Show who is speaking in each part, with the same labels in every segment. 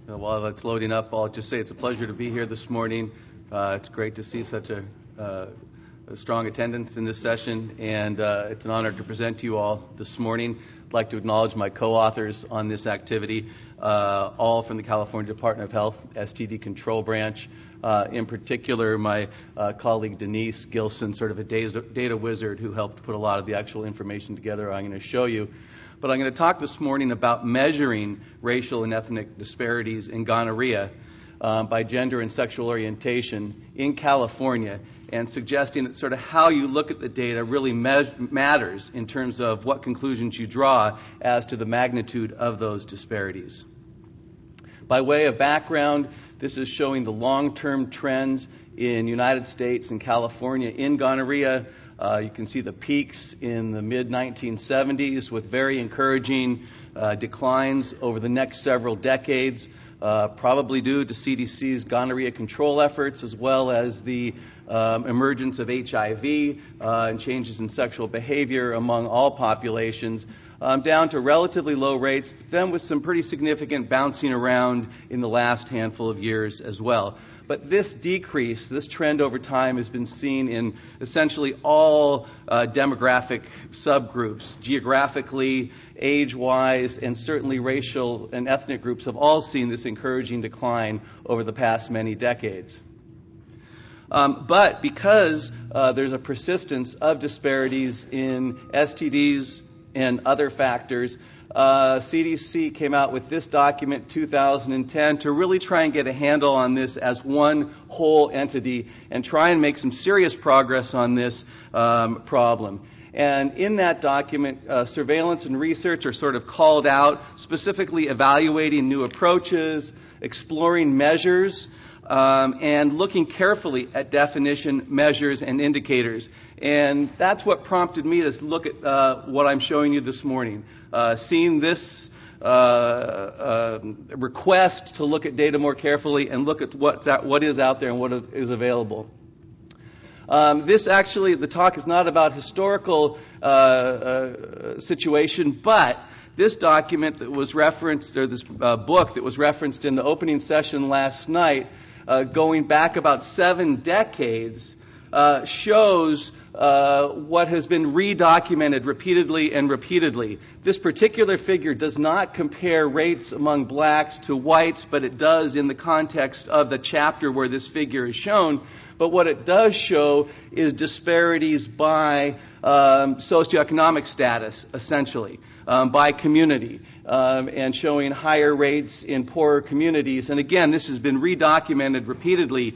Speaker 1: While it's loading up, I'll just say it's a pleasure to be here this morning. It's great to see such a strong attendance in this session, and it's an honor to present to you all this morning. I'd like to acknowledge my co-authors on this activity, all from the California Department of Health STD Control Branch. In particular, my colleague Denise Gilson, sort of a data wizard who helped put a lot of the actual information together I'm going to show you. But I'm going to talk this morning about measuring racial and ethnic disparities in gonorrhea by gender and sexual orientation in California, and suggesting that sort of how you look at the data really matters in terms of what conclusions you draw as to the magnitude of those disparities. By way of background, this is showing the long-term trends in the United States and California in gonorrhea. You can see the peaks in the mid-1970s with very encouraging declines over the next several decades, probably due to CDC's gonorrhea control efforts, as well as the emergence of HIV and changes in sexual behavior among all populations, down to relatively low rates, but then with some pretty significant bouncing around in the last handful of years as well. But this decrease, this trend over time, has been seen in essentially all demographic subgroups, geographically, age-wise, and certainly racial and ethnic groups have all seen this encouraging decline over the past many decades. But because there's a persistence of disparities in STDs and other factors, CDC came out with this document, 2010, to really try and get a handle on this as one whole entity and try and make some serious progress on this problem. And in that document, surveillance and research are sort of called out, specifically evaluating new approaches, exploring measures, and looking carefully at definition, measures, and indicators. And that's what prompted me to look at what I'm showing you this morning. Seeing this request to look at data more carefully and look at what is out there and what is available. This actually, the talk is not about historical situation, but this document that was referenced, or this book that was referenced in the opening session last night, going back about 7 decades, shows what has been redocumented repeatedly and repeatedly. This particular figure does not compare rates among blacks to whites, but it does in the context of the chapter where this figure is shown. But what it does show is disparities by socioeconomic status, essentially, by community, and showing higher rates in poorer communities. And again, this has been redocumented repeatedly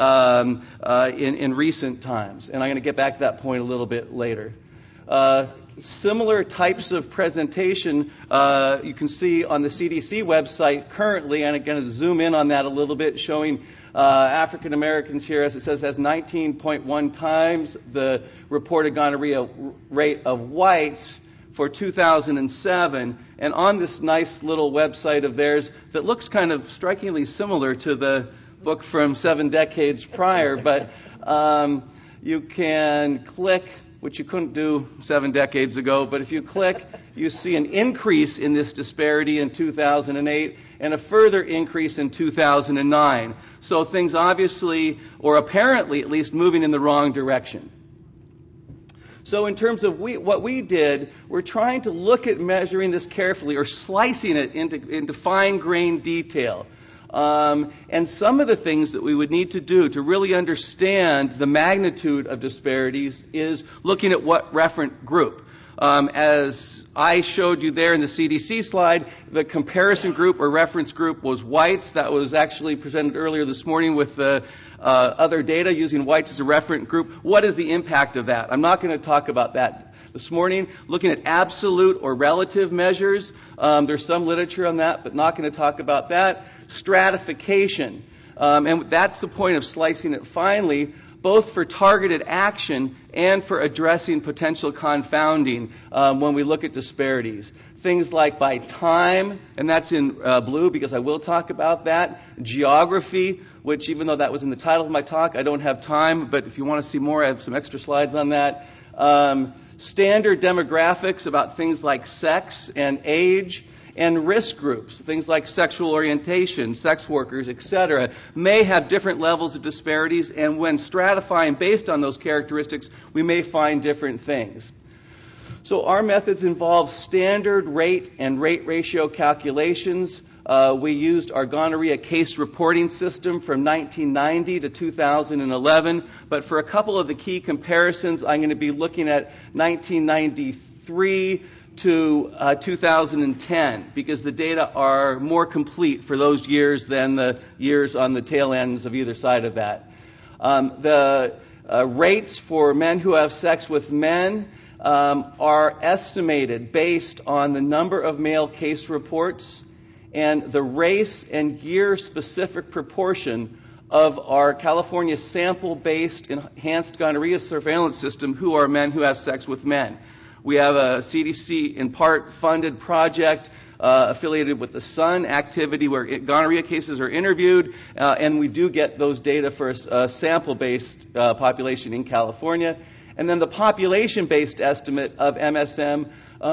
Speaker 1: in recent times. And I'm going to get back to that point a little bit later. Similar types of presentation you can see on the CDC website currently, and I'm going to zoom in on that a little bit, showing African Americans here, as it says, has 19.1 times the reported gonorrhea rate of whites for 2007. And on this nice little website of theirs that looks kind of strikingly similar to the book from 7 decades prior, but you can click, which you couldn't do 7 decades ago, but if you click, you see an increase in this disparity in 2008 and a further increase in 2009. So things obviously, or apparently at least, moving in the wrong direction. So in terms of what we did, we're trying to look at measuring this carefully, or slicing it into fine-grained detail. And some of the things that we would need to do to really understand the magnitude of disparities is looking at what referent group. As I showed you there in the CDC slide, the comparison group or reference group was whites. That was actually presented earlier this morning with the other data using whites as a referent group. What is the impact of that? I'm not going to talk about that this morning. Looking at absolute or relative measures, there's some literature on that, but not going to talk about that. Stratification, and that's the point of slicing it finely, both for targeted action and for addressing potential confounding when we look at disparities. Things like by time, and that's in blue because I will talk about that. Geography, which even though that was in the title of my talk, I don't have time, but if you want to see more, I have some extra slides on that. Standard demographics about things like sex and age, And risk groups, things like sexual orientation, sex workers, etc., may have different levels of disparities, and when stratifying based on those characteristics, we may find different things. So our methods involve standard rate and rate ratio calculations. We used our gonorrhea case reporting system from 1990 to 2011, but for a couple of the key comparisons, I'm going to be looking at 1993 to 2010, because the data are more complete for those years than the years on the tail ends of either side of that. The rates for men who have sex with men are estimated based on the number of male case reports and the race and year-specific proportion of our California sample-based enhanced gonorrhea surveillance system who are men who have sex with men. We have a CDC in part funded project affiliated with the SUN activity where gonorrhea cases are interviewed, and we do get those data for a sample-based population in California. And then the population-based estimate of MSM,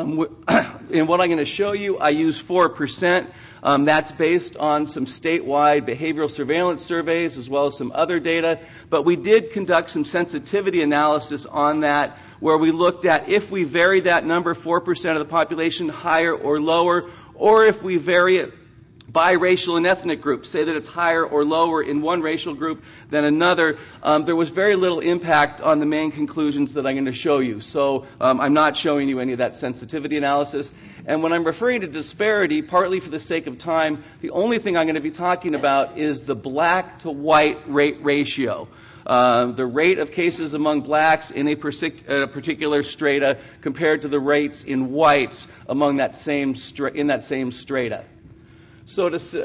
Speaker 1: in what I'm going to show you, I use 4%. That's based on some statewide behavioral surveillance surveys as well as some other data. But we did conduct some sensitivity analysis on that where we looked at if we vary that number, 4% of the population, higher or lower, or if we vary it by racial and ethnic groups, say that it's higher or lower in one racial group than another, there was very little impact on the main conclusions that I'm going to show you. So I'm not showing you any of that sensitivity analysis. And when I'm referring to disparity, partly for the sake of time, the only thing I'm going to be talking about is the black to white rate ratio. The rate of cases among blacks in a particular strata compared to the rates in whites among that same strata. So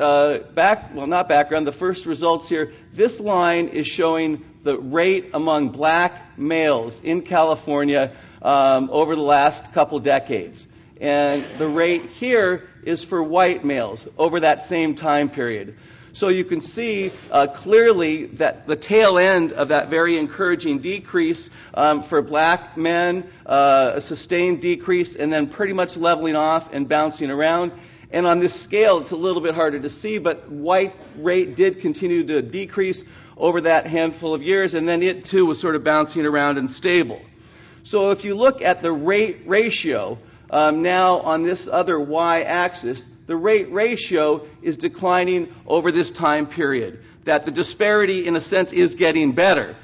Speaker 1: not background, the first results here, this line is showing the rate among black males in California over the last couple decades. And the rate here is for white males over that same time period. So you can see clearly that the tail end of that very encouraging decrease for black men, a sustained decrease, and then pretty much leveling off and bouncing around. And on this scale, it's a little bit harder to see, but white rate did continue to decrease over that handful of years, and then it too was sort of bouncing around and stable. So if you look at the rate ratio, now on this other y-axis, the rate ratio is declining over this time period. That the disparity, in a sense, is getting better.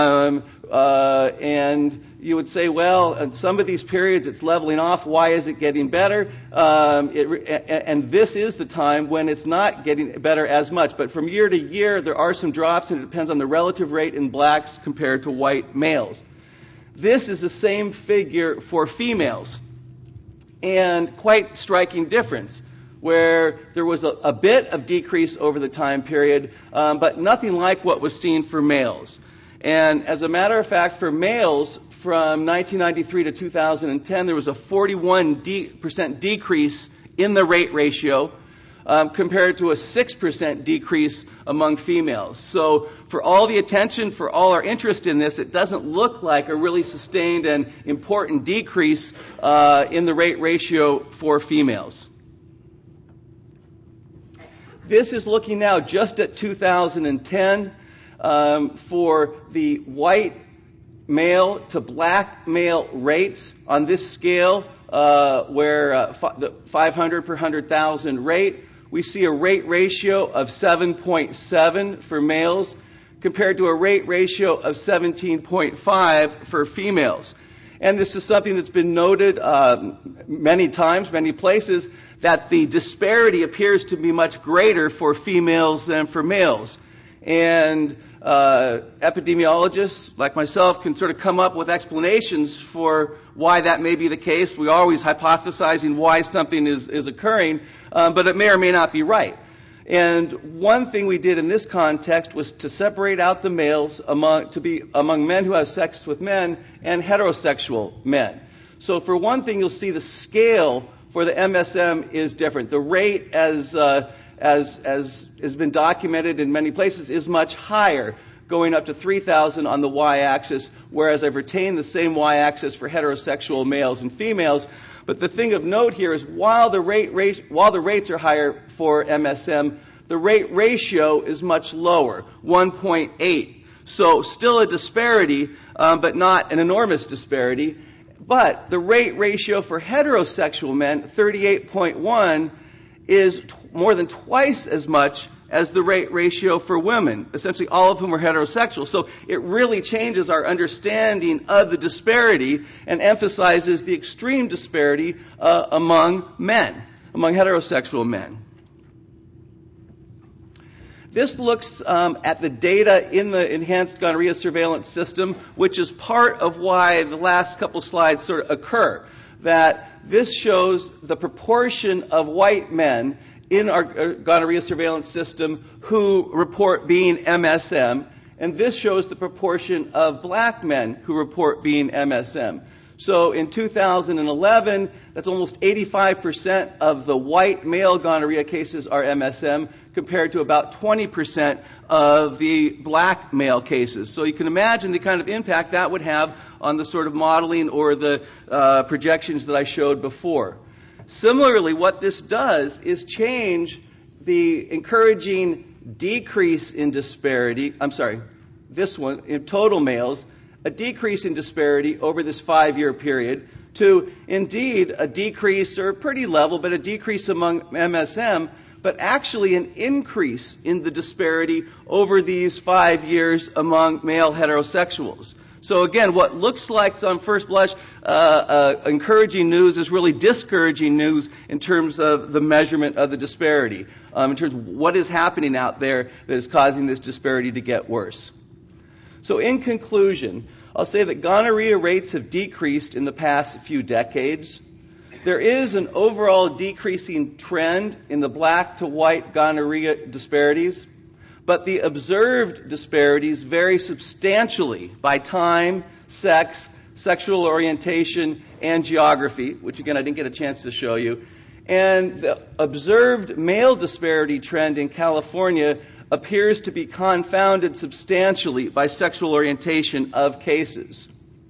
Speaker 1: And you would say, well, in some of these periods it's leveling off. Why is it getting better? And this is the time when it's not getting better as much. But from year to year, there are some drops, and it depends on the relative rate in blacks compared to white males. This is the same figure for females, and quite striking difference, where there was a bit of decrease over the time period, but nothing like what was seen for males. And as a matter of fact, for males, from 1993 to 2010, there was a 41% decrease in the rate ratio compared to a 6% decrease among females. So for all the attention, for all our interest in this, it doesn't look like a really sustained and important decrease in the rate ratio for females. This is looking now just at 2010 for the white male to black male rates on this scale, where the 500 per 100,000 rate, we see a rate ratio of 7.7 for males compared to a rate ratio of 17.5 for females. And this is something that's been noted many times, many places, that the disparity appears to be much greater for females than for males. And epidemiologists like myself can sort of come up with explanations for why that may be the case. We're always hypothesizing why something is occurring, but it may or may not be right. And one thing we did in this context was to separate out the males among men who have sex with men and heterosexual men. So for one thing, you'll see the scale for the MSM is different. The rate, as has been documented in many places, is much higher, going up to 3,000 on the y-axis, whereas I've retained the same y-axis for heterosexual males and females. But the thing of note here is while the rates are higher for MSM, the rate ratio is much lower, 1.8. So still a disparity, but not an enormous disparity. But the rate ratio for heterosexual men, 38.1, is more than twice as much as the rate ratio for women, essentially all of whom are heterosexual. So it really changes our understanding of the disparity and emphasizes the extreme disparity among men, among heterosexual men. This looks at the data in the enhanced gonorrhea surveillance system, which is part of why the last couple slides sort of occur. That this shows the proportion of white men in our gonorrhea surveillance system who report being MSM, and this shows the proportion of black men who report being MSM. So in 2011, that's almost 85% of the white male gonorrhea cases are MSM, compared to about 20% of the black male cases. So you can imagine the kind of impact that would have on the sort of modeling or the projections that I showed before. Similarly, what this does is change the encouraging decrease in disparity, this one, in total males, a decrease in disparity over this 5-year period to indeed a decrease, or pretty level, but a decrease among MSM, but actually an increase in the disparity over these 5 years among male heterosexuals. So again, what looks like on first blush encouraging news is really discouraging news in terms of the measurement of the disparity, in terms of what is happening out there that is causing this disparity to get worse. So in conclusion, I'll say that gonorrhea rates have decreased in the past few decades. There is an overall decreasing trend in the black to white gonorrhea disparities, but the observed disparities vary substantially by time, sex, sexual orientation, and geography, which again I didn't get a chance to show you. And the observed male disparity trend in California appears to be confounded substantially by sexual orientation of cases.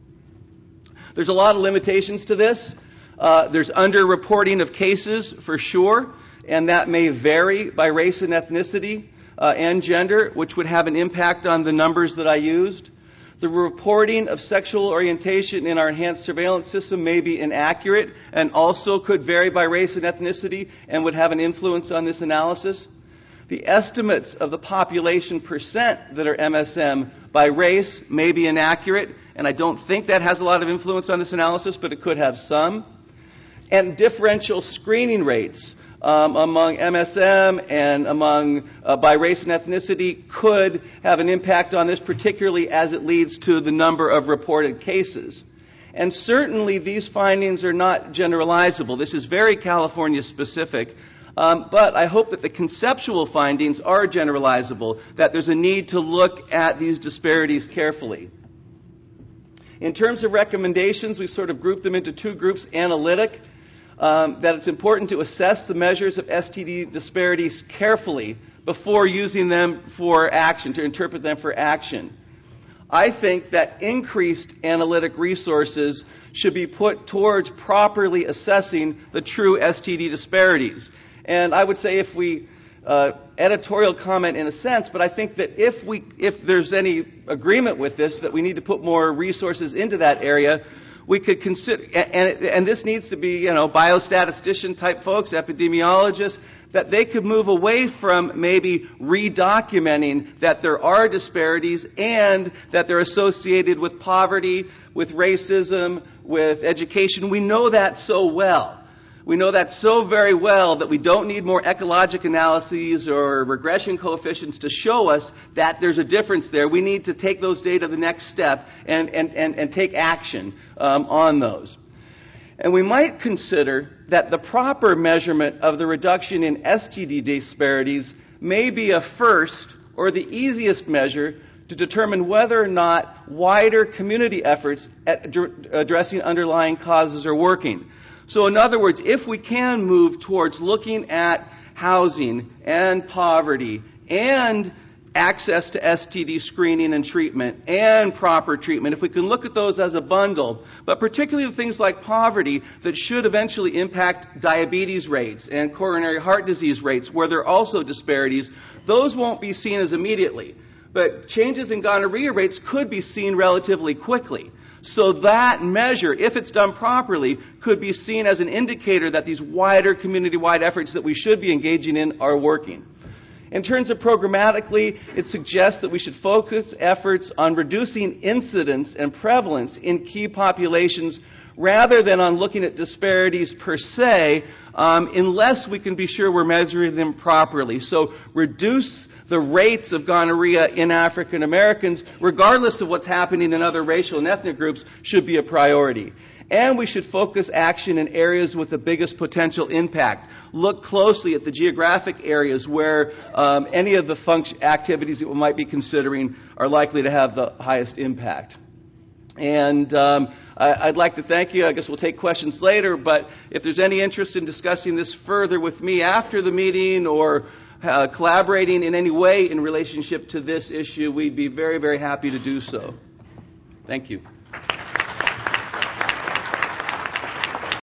Speaker 1: There's a lot of limitations to this. There's underreporting of cases for sure, and that may vary by race and ethnicity and gender, which would have an impact on the numbers that I used. The reporting of sexual orientation in our enhanced surveillance system may be inaccurate and also could vary by race and ethnicity and would have an influence on this analysis. The estimates of the population percent that are MSM by race may be inaccurate, and I don't think that has a lot of influence on this analysis, but it could have some. And differential screening rates among MSM and among by race and ethnicity could have an impact on this, particularly as it leads to the number of reported cases. And certainly these findings are not generalizable. This is very California specific. But I hope that the conceptual findings are generalizable, that there's a need to look at these disparities carefully. In terms of recommendations, we sort of grouped them into two groups: analytic, that it's important to assess the measures of STD disparities carefully before using them for action, to interpret them for action. I think that increased analytic resources should be put towards properly assessing the true STD disparities. And I would say if we editorial comment in a sense, but I think that if there's any agreement with this, that we need to put more resources into that area, we could consider, and this needs to be, biostatistician type folks, epidemiologists, that they could move away from maybe redocumenting that there are disparities and that they're associated with poverty, with racism, with education. We know that so well. We know that so very well that we don't need more ecologic analyses or regression coefficients to show us that there's a difference there. We need to take those data the next step and take action on those. And we might consider that the proper measurement of the reduction in STD disparities may be a first or the easiest measure to determine whether or not wider community efforts at addressing underlying causes are working. So in other words, if we can move towards looking at housing and poverty and access to STD screening and treatment, and proper treatment, if we can look at those as a bundle, but particularly things like poverty that should eventually impact diabetes rates and coronary heart disease rates, where there are also disparities, those won't be seen as immediately. But changes in gonorrhea rates could be seen relatively quickly. So that measure, if it's done properly, could be seen as an indicator that these wider community-wide efforts that we should be engaging in are working. In terms of programmatically, it suggests that we should focus efforts on reducing incidence and prevalence in key populations rather than on looking at disparities per se, unless we can be sure we're measuring them properly. So reduce the rates of gonorrhea in African Americans, regardless of what's happening in other racial and ethnic groups, should be a priority. And we should focus action in areas with the biggest potential impact. Look closely at the geographic areas where any of the activities that we might be considering are likely to have the highest impact. And I'd like to thank you. I guess we'll take questions later, but if there's any interest in discussing this further with me after the meeting or collaborating in any way in relationship to this issue, we'd be very, very happy to do so. Thank you.